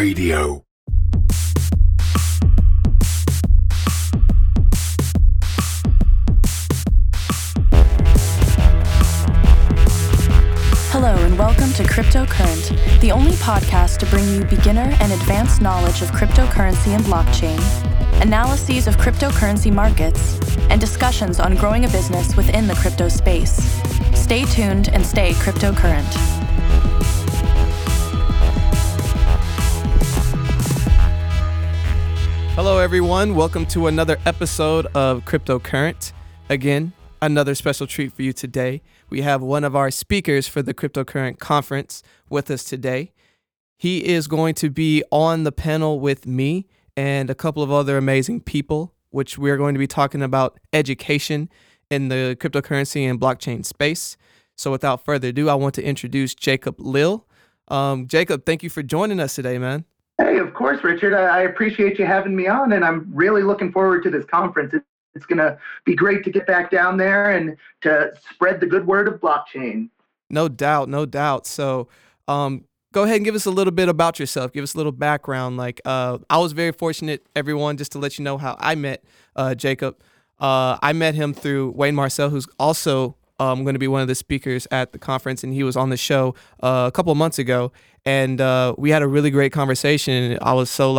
Radio. Hello and welcome to Cryptocurrent, the only podcast to bring you beginner and advanced knowledge of cryptocurrency and blockchain, analyses of cryptocurrency markets, and discussions on growing a business within the crypto space. Stay tuned and stay cryptocurrent. Hello everyone, welcome to another episode of Cryptocurrent. Again, another special treat for you today. We have one of our speakers for the Cryptocurrent conference with us today. He is going to be on the panel with me and a couple of other amazing people, which we're going to be talking about education in the cryptocurrency and blockchain space. So without further ado, I want to introduce Jacob Lill. Jacob, thank you for joining us today, man. Hey, of course, Richard. I appreciate you having me on, and I'm really looking forward to this conference. It's going to be great to get back down there and to spread the good word of blockchain. No doubt, no doubt. So go ahead and give us a little bit about yourself. Give us a little background. I was very fortunate, everyone, just to let you know how I met Jacob. I met him through Wayne Marcel, who's also going to be one of the speakers at the conference, and he was on the show a couple of months ago, and we had a really great conversation. I was so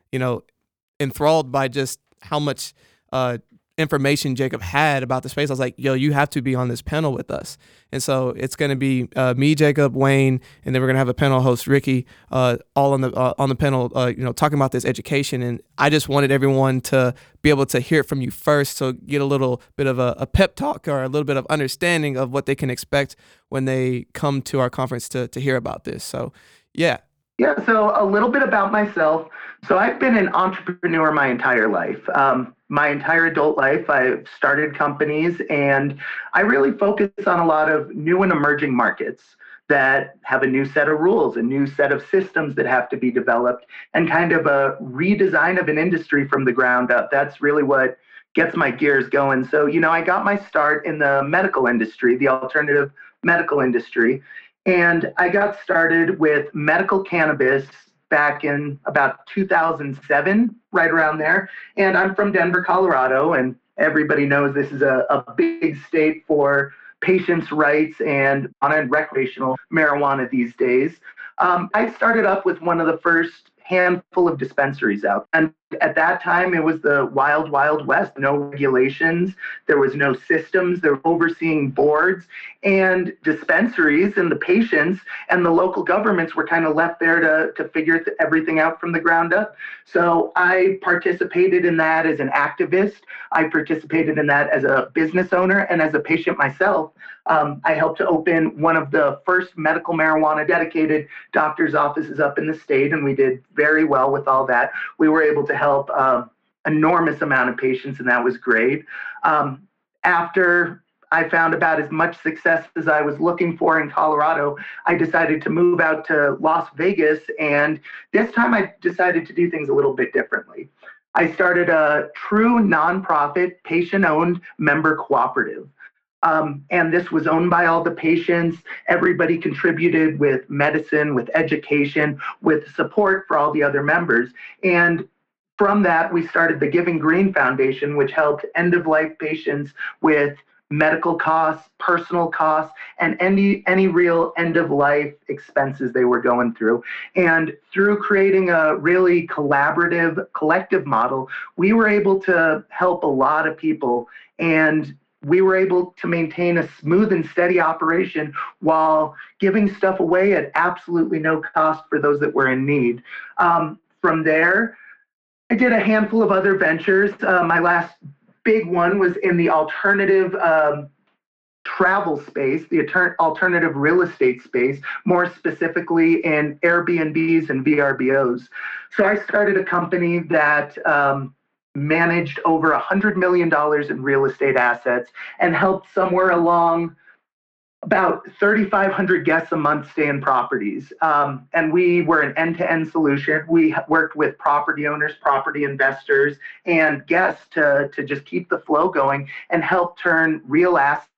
enthralled by just how much information Jacob had about the space. I was like, yo, you have to be on this panel with us. And so it's going to be me, Jacob, Wayne, and then we're going to have a panel host, Ricky, all on the panel, talking about this education. And I just wanted everyone to be able to hear it from you first, so get a little bit of a pep talk or a little bit of understanding of what they can expect when they come to our conference to hear about this. So, yeah. Yeah, so a little bit about myself. So I've been an entrepreneur my entire life. My entire adult life, I've started companies, and I really focus on a lot of new and emerging markets that have a new set of rules, a new set of systems that have to be developed, and kind of a redesign of an industry from the ground up. That's really what gets my gears going. So, I got my start in the medical industry, the alternative medical industry, and I got started with medical cannabis back in about 2007, right around there. And I'm from Denver, Colorado, and everybody knows this is a big state for patients' rights and on recreational marijuana these days. I started up with one of the first handful of dispensaries out. And at that time, it was the wild, wild west. No regulations. There was no systems. There were overseeing boards, and dispensaries and the patients and the local governments were kind of left there to figure everything out from the ground up. So I participated in that as an activist. I participated in that as a business owner and as a patient myself. I helped to open one of the first medical marijuana dedicated doctor's offices up in the state, and we did very well with all that. We were able to help enormous amount of patients, and that was great. After I found about as much success as I was looking for in Colorado, I decided to move out to Las Vegas, and this time I decided to do things a little bit differently. I started a true nonprofit, patient-owned member cooperative. And this was owned by all the patients. Everybody contributed with medicine, with education, with support for all the other members. And from that, we started the Giving Green Foundation, which helped end-of-life patients with medical costs, personal costs, and any real end-of-life expenses they were going through. And through creating a really collaborative, collective model, we were able to help a lot of people, and we were able to maintain a smooth and steady operation while giving stuff away at absolutely no cost for those that were in need. From there, I did a handful of other ventures. My last big one was in the alternative travel space, the alternative real estate space, more specifically in Airbnbs and VRBOs. So I started a company that managed over $100 million in real estate assets and helped somewhere along about 3,500 guests a month stay in properties. And we were an end-to-end solution. We worked with property owners, property investors, and guests to just keep the flow going and help turn real assets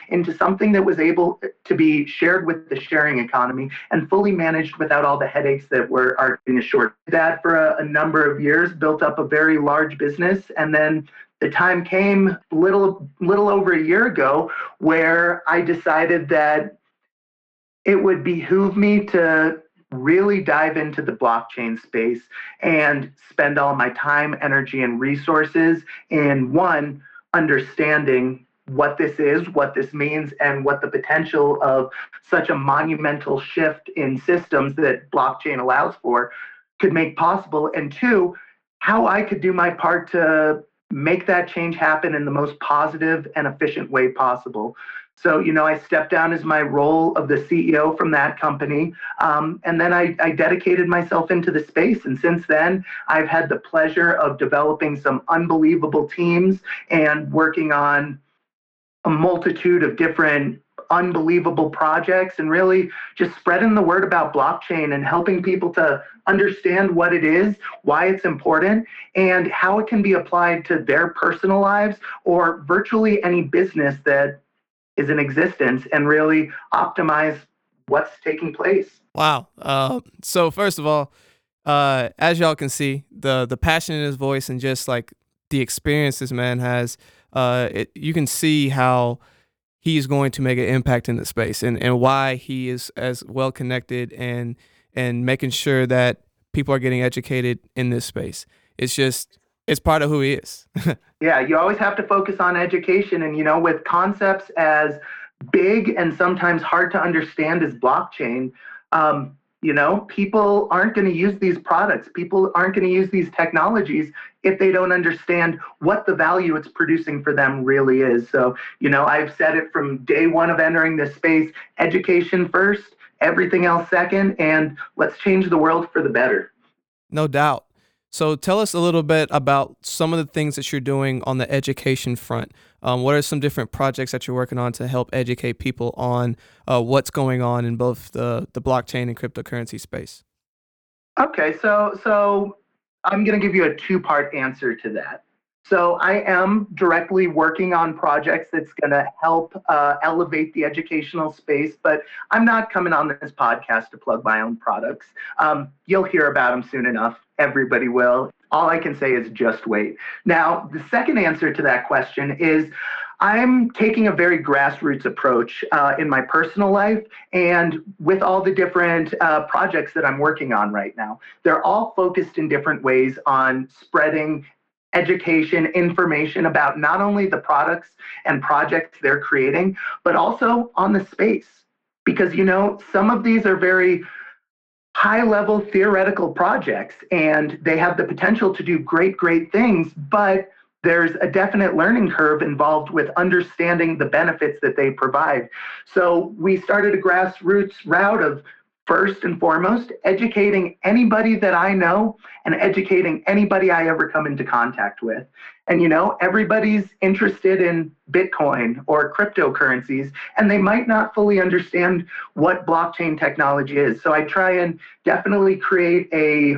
into something that was able to be shared with the sharing economy and fully managed without all the headaches that are in a short. That for a number of years, built up a very large business, and then the time came little over a year ago where I decided that it would behoove me to really dive into the blockchain space and spend all my time, energy, and resources in one, understanding what this is, what this means, and what the potential of such a monumental shift in systems that blockchain allows for could make possible, and two, how I could do my part to make that change happen in the most positive and efficient way possible. So, I stepped down as my role of the CEO from that company. And then I dedicated myself into the space. And since then, I've had the pleasure of developing some unbelievable teams and working on a multitude of different unbelievable projects and really just spreading the word about blockchain and helping people to understand what it is, why it's important, and how it can be applied to their personal lives or virtually any business that is in existence and really optimize what's taking place. Wow. So first of all, as y'all can see, the passion in his voice and just like the experience this man has, you can see how he's going to make an impact in the space and why he is as well connected and making sure that people are getting educated in this space. It's part of who he is. Yeah, you always have to focus on education. And, with concepts as big and sometimes hard to understand as blockchain, people aren't going to use these products. People aren't going to use these technologies if they don't understand what the value it's producing for them really is. So, I've said it from day one of entering this space, education first, everything else second, and let's change the world for the better. No doubt. So tell us a little bit about some of the things that you're doing on the education front. What are some different projects that you're working on to help educate people on what's going on in both the blockchain and cryptocurrency space? Okay, so I'm going to give you a two-part answer to that. So I am directly working on projects that's going to help elevate the educational space, but I'm not coming on this podcast to plug my own products. You'll hear about them soon enough. Everybody will. All I can say is just wait. Now, the second answer to that question is I'm taking a very grassroots approach in my personal life and with all the different projects that I'm working on right now. They're all focused in different ways on spreading education, information about not only the products and projects they're creating, but also on the space. Because, some of these are very high-level theoretical projects, and they have the potential to do great things, but there's a definite learning curve involved with understanding the benefits that they provide. So we started a grassroots route of, first and foremost, educating anybody that I know and educating anybody I ever come into contact with. And, everybody's interested in Bitcoin or cryptocurrencies, and they might not fully understand what blockchain technology is. So I try and definitely create a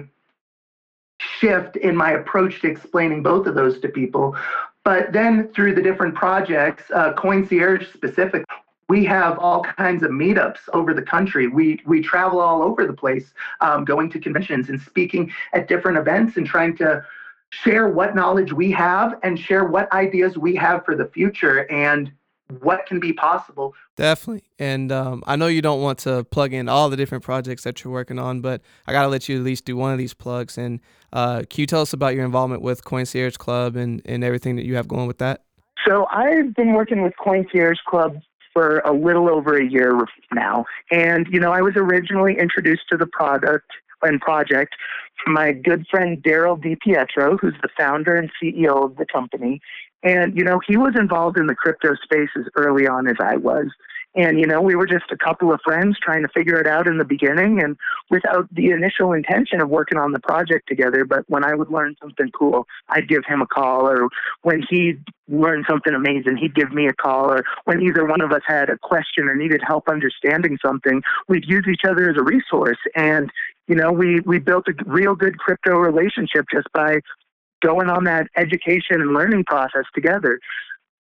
shift in my approach to explaining both of those to people. But then through the different projects, CoinCierge specifically, we have all kinds of meetups over the country. We travel all over the place, going to conventions and speaking at different events and trying to share what knowledge we have and share what ideas we have for the future and what can be possible. Definitely. And I know you don't want to plug in all the different projects that you're working on, but I got to let you at least do one of these plugs. And can you tell us about your involvement with CoinCierge Club and everything that you have going with that? So I've been working with CoinCierge Club for a little over a year now. And, I was originally introduced to the product and project from my good friend Daryl DiPietro, who's the founder and CEO of the company. And, he was involved in the crypto space as early on as I was. And, we were just a couple of friends trying to figure it out in the beginning and without the initial intention of working on the project together. But when I would learn something cool, I'd give him a call. Or when he'd learn something amazing, he'd give me a call. Or when either one of us had a question or needed help understanding something, we'd use each other as a resource. And, we built a real good crypto relationship just by going on that education and learning process together.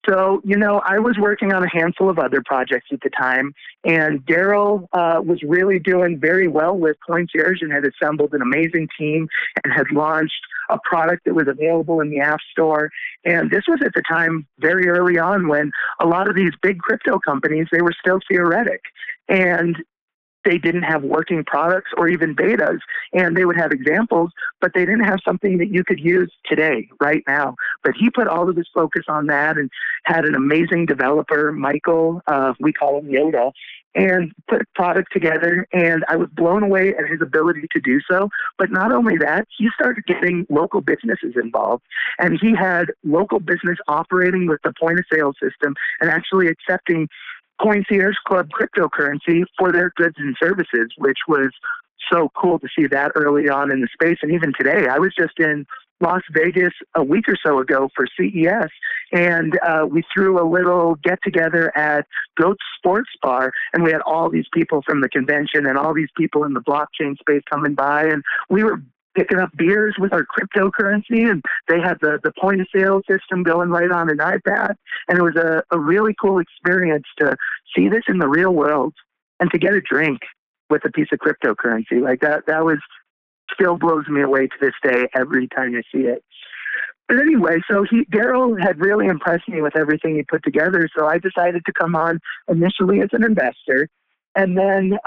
So, I was working on a handful of other projects at the time, and Daryl was really doing very well with Concierge and had assembled an amazing team and had launched a product that was available in the App Store. And this was at the time very early on when a lot of these big crypto companies, they were still theoretic. And they didn't have working products or even betas, and they would have examples, but they didn't have something that you could use today, right now. But he put all of his focus on that and had an amazing developer, Michael, we call him Yoda, and put a product together, and I was blown away at his ability to do so. But not only that, he started getting local businesses involved, and he had local business operating with the point of sale system and actually accepting Concierge Club cryptocurrency for their goods and services, which was so cool to see that early on in the space. And even today, I was just in Las Vegas a week or so ago for CES, and we threw a little get-together at Goat Sports Bar, and we had all these people from the convention and all these people in the blockchain space coming by, and we were picking up beers with our cryptocurrency, and they had the point of sale system going right on an iPad. And it was a really cool experience to see this in the real world and to get a drink with a piece of cryptocurrency. Like that was still blows me away to this day every time I see it. But anyway, so Daryl had really impressed me with everything he put together. So I decided to come on initially as an investor, and then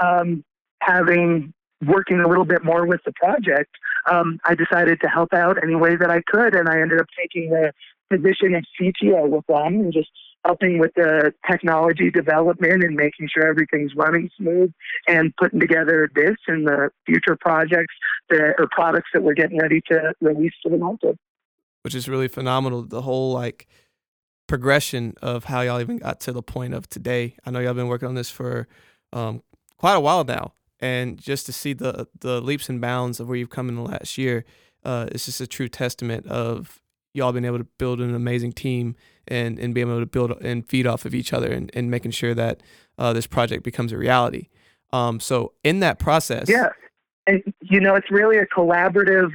working a little bit more with the project, I decided to help out any way that I could, and I ended up taking the position of CTO with them and just helping with the technology development and making sure everything's running smooth and putting together this and the future projects or products that we're getting ready to release to the market. Which is really phenomenal. The whole progression of how y'all even got to the point of today. I know y'all been working on this for quite a while now. And just to see the leaps and bounds of where you've come in the last year, it's just a true testament of y'all being able to build an amazing team and being able to build and feed off of each other and making sure that this project becomes a reality. So in that process. Yeah. And, it's really a collaborative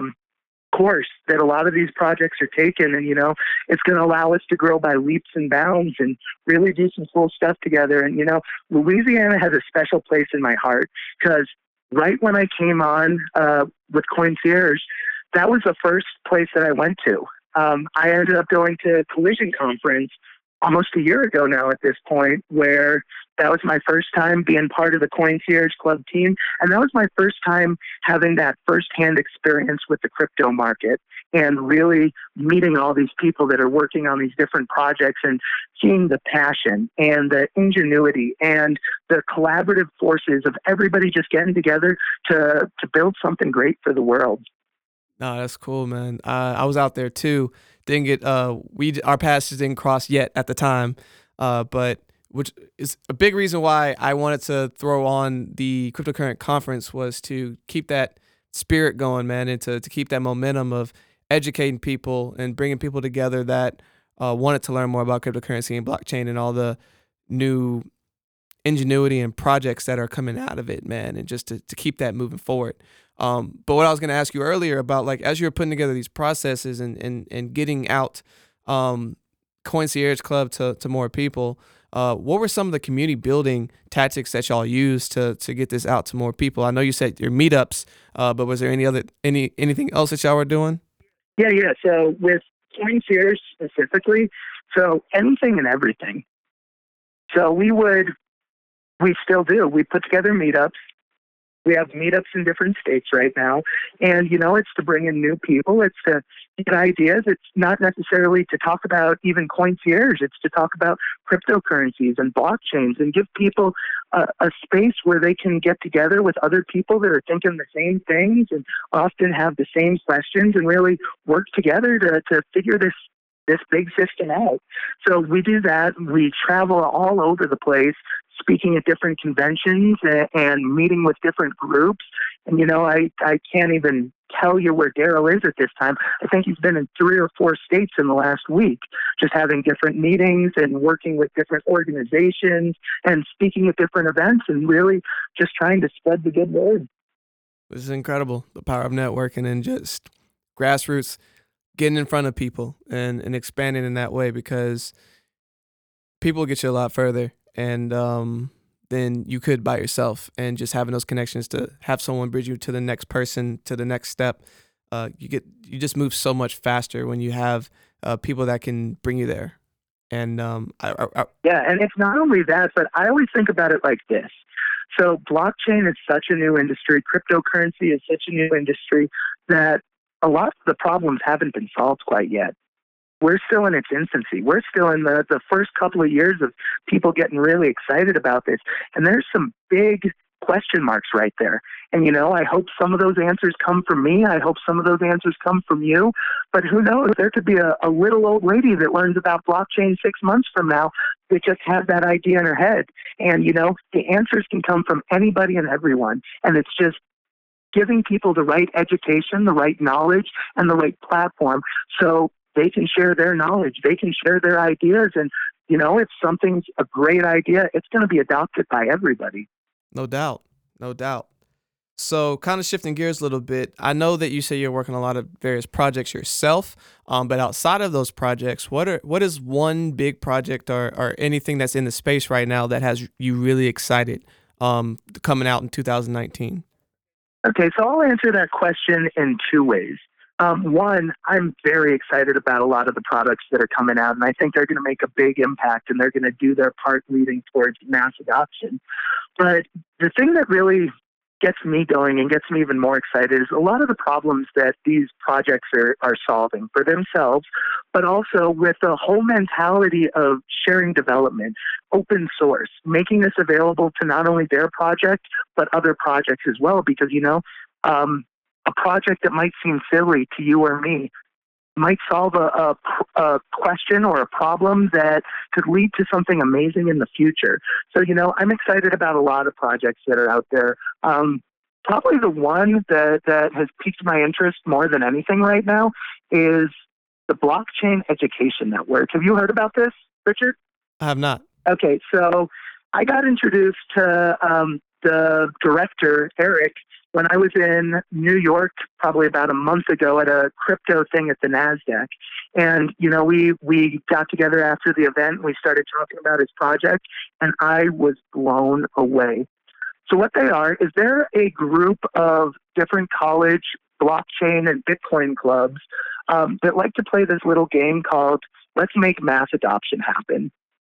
course that a lot of these projects are taking, and it's going to allow us to grow by leaps and bounds and really do some cool stuff together. And Louisiana has a special place in my heart, because right when I came on with Concierge, that was the first place that I went to. I ended up going to Collision Conference almost a year ago now at this point, where that was my first time being part of the Concierge Club team. And that was my first time having that firsthand experience with the crypto market and really meeting all these people that are working on these different projects and seeing the passion and the ingenuity and the collaborative forces of everybody just getting together to build something great for the world. No, that's cool, man. I was out there too. Didn't get our paths didn't cross yet at the time, but which is a big reason why I wanted to throw on the Cryptocurrent conference, was to keep that spirit going, man, and to keep that momentum of educating people and bringing people together that wanted to learn more about cryptocurrency and blockchain and all the new ingenuity and projects that are coming out of it, man, and just to keep that moving forward. But what I was going to ask you earlier about, as you're putting together these processes and getting out Concierge Club to more people, what were some of the community building tactics that y'all used to get this out to more people? I know you said your meetups, but was there anything else that y'all were doing? Yeah. So with Concierge specifically, so anything and everything. So we still do. We put together meetups. We have meetups in different states right now. And, it's to bring in new people. It's to get ideas. It's not necessarily to talk about even Concierge. It's to talk about cryptocurrencies and blockchains and give people a space where they can get together with other people that are thinking the same things and often have the same questions and really work together to figure this big system out. So we do that. We travel all over the place, speaking at different conventions and meeting with different groups. And, I can't even tell you where Daryl is at this time. I think he's been in 3 or 4 states in the last week, just having different meetings and working with different organizations and speaking at different events and really just trying to spread the good word. This is incredible, the power of networking and just grassroots getting in front of people and expanding in that way, because people get you a lot further, and than you could by yourself. And just having those connections to have someone bridge you to the next person, to the next step, you just move so much faster when you have people that can bring you there. And Yeah, and it's not only that, but I always think about it like this. So blockchain is such a new industry, cryptocurrency is such a new industry that a lot of the problems haven't been solved quite yet. We're still in its infancy. We're still in the first couple of years of people getting really excited about this. And there's some big question marks right there. And, I hope some of those answers come from me. I hope some of those answers come from you. But who knows? There could be a little old lady that learns about blockchain 6 months from now that just has that idea in her head. And, the answers can come from anybody and everyone. And it's just giving people the right education, the right knowledge, and the right platform so they can share their knowledge. They can share their ideas. And, if something's a great idea, it's going to be adopted by everybody. No doubt. No doubt. So kind of shifting gears a little bit, I know that you say you're working on a lot of various projects yourself, but outside of those projects, what is one big project or anything that's in the space right now that has you really excited coming out in 2019? Okay, so I'll answer that question in two ways. One, I'm very excited about a lot of the products that are coming out, and I think they're going to make a big impact, and they're going to do their part leading towards mass adoption. But the thing that really gets me going and gets me even more excited is a lot of the problems that these projects are solving for themselves, but also with the whole mentality of sharing development, open source, making this available to not only their project, but other projects as well. Because, a project that might seem silly to you or me might solve a question or a problem that could lead to something amazing in the future. So, I'm excited about a lot of projects that are out there. Probably the one that has piqued my interest more than anything right now is the Blockchain Education Network. Have you heard about this, Richard? I have not. Okay, so I got introduced to the director, Eric, when I was in New York probably about a month ago at a crypto thing at the NASDAQ. And, we got together after the event. We started talking about his project, and I was blown away. So what they are is they're a group of different college blockchain and Bitcoin clubs that like to play this little game called Let's Make Mass Adoption Happen.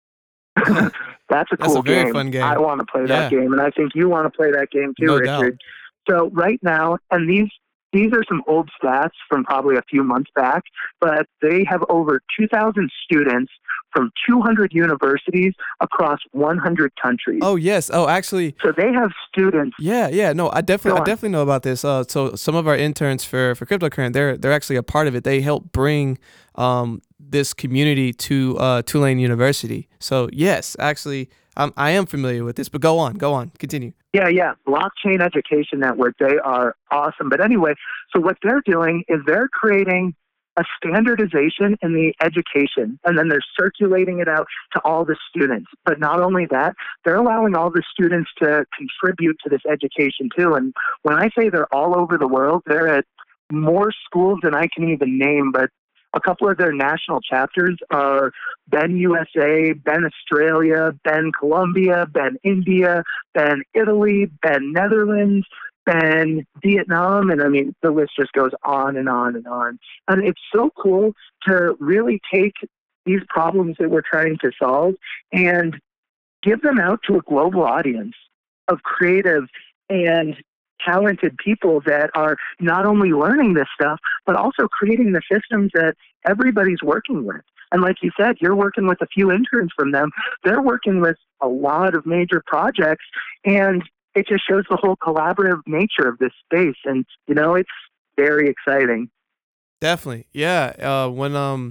That's a cool very game. fun game. I want to play that game, and I think you want to play that game too, No Richard. doubt. So right now, and these are some old stats from probably a few months back, but they have over 2,000 students from 200 universities across 100 countries. Oh, yes. Oh, actually. So they have students. Yeah. No, I definitely know about this. So some of our interns for CryptoCurrent, they're actually a part of it. They help bring this community to Tulane University. So yes, actually, I am familiar with this. But go on, continue. Yeah. Blockchain Education Network. They are awesome. But anyway, so what they're doing is they're creating a standardization in the education, and then they're circulating it out to all the students. But not only that, they're allowing all the students to contribute to this education too. And when I say they're all over the world, they're at more schools than I can even name, but a couple of their national chapters are Ben USA, Ben Australia, Ben Colombia, Ben India, Ben Italy, Ben Netherlands, Ben Vietnam, and I mean, the list just goes on and on and on. And it's so cool to really take these problems that we're trying to solve and give them out to a global audience of creative and talented people that are not only learning this stuff, but also creating the systems that everybody's working with. And like you said, you're working with a few interns from them. They're working with a lot of major projects, and it just shows the whole collaborative nature of this space. And, it's very exciting. Definitely. Yeah. When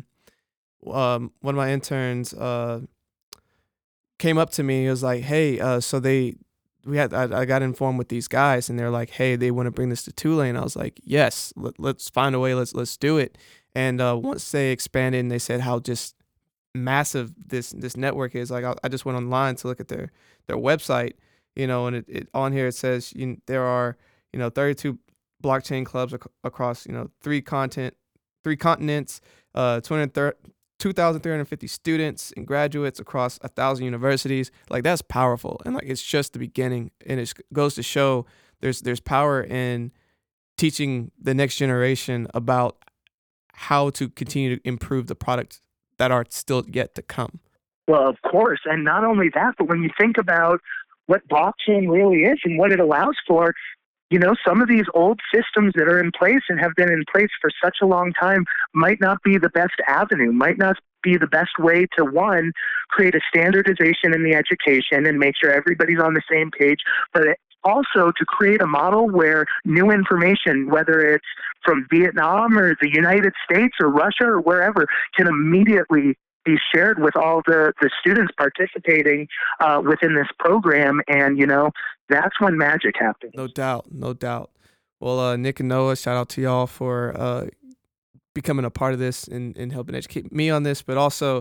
one of my interns came up to me, he was like, hey, so I got informed with these guys, and they're like, hey, they want to bring this to Tulane. I was like, yes, let's find a way. Let's do it. And once they expanded and they said how just massive this network is, like I just went online to look at their website, and it on here it says there are 32 blockchain clubs across three continents, 2,350 students and graduates across 1,000 universities. Like, that's powerful. And like, it's just the beginning. And it goes to show there's power in teaching the next generation about how to continue to improve the products that are still yet to come. Well, of course. And not only that, but when you think about what blockchain really is and what it allows for, you know, some of these old systems that are in place and have been in place for such a long time might not be the best avenue, might not be the best way to, one, create a standardization in the education and make sure everybody's on the same page, but also to create a model where new information, whether it's from Vietnam or the United States or Russia or wherever, can immediately be shared with all the students participating within this program. And, you know, that's when magic happens. No doubt. No doubt. Well, Nick and Noah, shout out to y'all for becoming a part of this and helping educate me on this, but also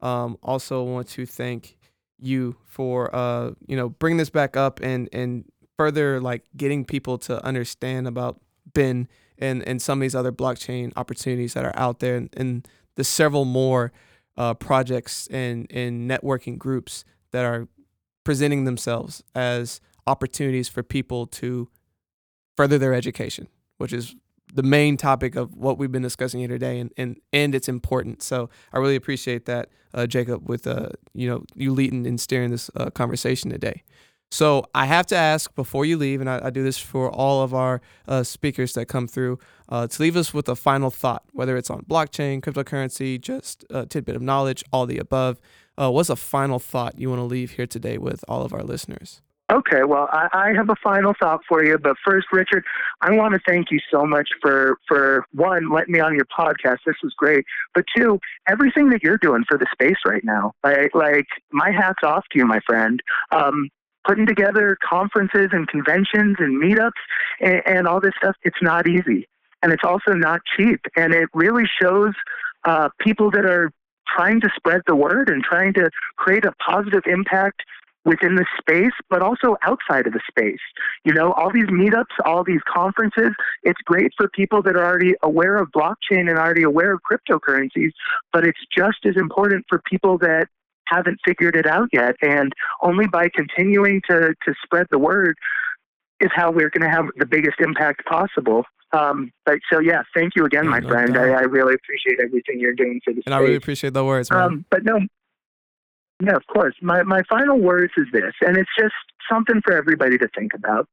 want to thank you for, bringing this back up and further like getting people to understand about BIN and some of these other blockchain opportunities that are out there and the several more projects and networking groups that are presenting themselves as opportunities for people to further their education, which is the main topic of what we've been discussing here today, and it's important. So I really appreciate that, Jacob, with you leading and steering this conversation today. So I have to ask before you leave, and I do this for all of our speakers that come through, to leave us with a final thought, whether it's on blockchain, cryptocurrency, just a tidbit of knowledge, all the above. What's a final thought you want to leave here today with all of our listeners? Okay, well, I have a final thought for you. But first, Richard, I want to thank you so much for one, letting me on your podcast. This was great. But two, everything that you're doing for the space right now. Like my hat's off to you, my friend. Putting together conferences and conventions and meetups and all this stuff, it's not easy. And it's also not cheap. And it really shows people that are trying to spread the word and trying to create a positive impact within the space, but also outside of the space. You know, all these meetups, all these conferences, it's great for people that are already aware of blockchain and already aware of cryptocurrencies, but it's just as important for people that haven't figured it out yet. And only by continuing to spread the word is how we're going to have the biggest impact possible. But so, yeah, thank you again, my friend. I really appreciate everything you're doing for the space. And I really appreciate the words, man. But no, yeah, of course. My final words is this, and it's just something for everybody to think about.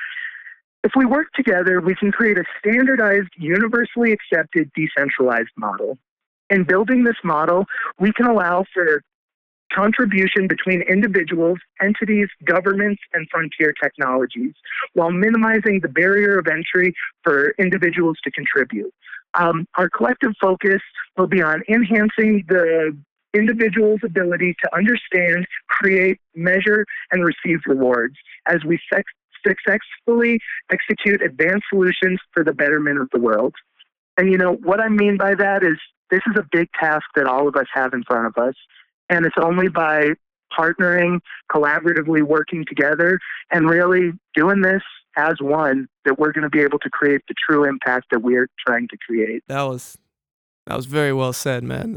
If we work together, we can create a standardized, universally accepted, decentralized model. In building this model, we can allow for contribution between individuals, entities, governments, and frontier technologies, while minimizing the barrier of entry for individuals to contribute. Our collective focus will be on enhancing the individual's ability to understand, create, measure, and receive rewards as we successfully execute advanced solutions for the betterment of the world. And you know, what I mean by that is this is a big task that all of us have in front of us. And it's only by partnering, collaboratively working together, and really doing this as one that we're going to be able to create the true impact that we're trying to create. That was very well said, man.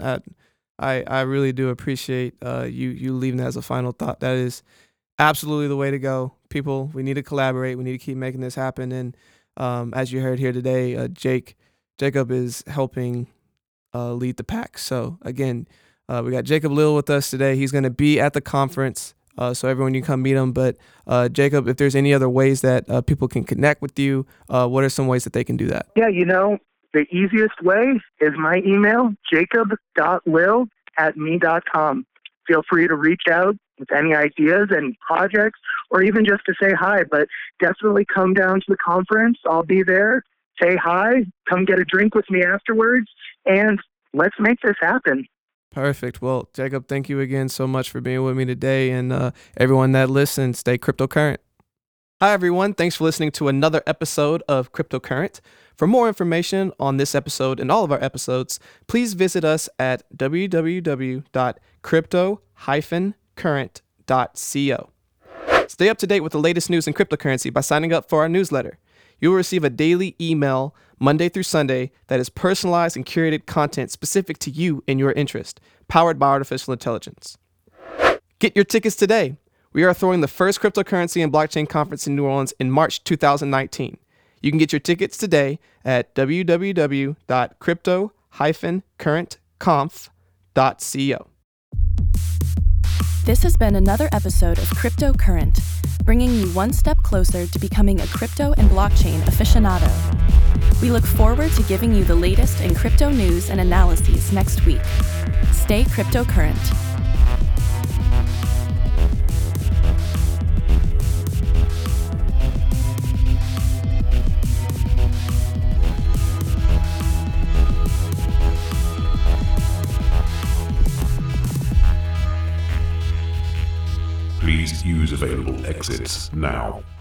I really do appreciate you leaving that as a final thought. That is absolutely the way to go. People, we need to collaborate. We need to keep making this happen. And as you heard here today, Jacob is helping lead the pack. So again, we got Jacob Lill with us today. He's going to be at the conference, so everyone you come meet him. But Jacob, if there's any other ways that people can connect with you, what are some ways that they can do that? Yeah, you know, the easiest way is my email, jacob.lill@me.com. Feel free to reach out with any ideas and projects, or even just to say hi. But definitely come down to the conference. I'll be there. Say hi. Come get a drink with me afterwards, and let's make this happen. Perfect. Well, Jacob, thank you again so much for being with me today, and everyone that listens, stay cryptocurrent. Hi, everyone. Thanks for listening to another episode of Cryptocurrent. For more information on this episode and all of our episodes, please visit us at www.crypto-current.co. Stay up to date with the latest news in cryptocurrency by signing up for our newsletter. You will receive a daily email Monday through Sunday that is personalized and curated content specific to you and your interest, powered by artificial intelligence. Get your tickets today. We are throwing the first cryptocurrency and blockchain conference in New Orleans in March 2019. You can get your tickets today at www.crypto-currentconf.co. This has been another episode of Crypto Current, bringing you one step closer to becoming a crypto and blockchain aficionado. We look forward to giving you the latest in crypto news and analyses next week. Stay crypto current. Please use available exits now.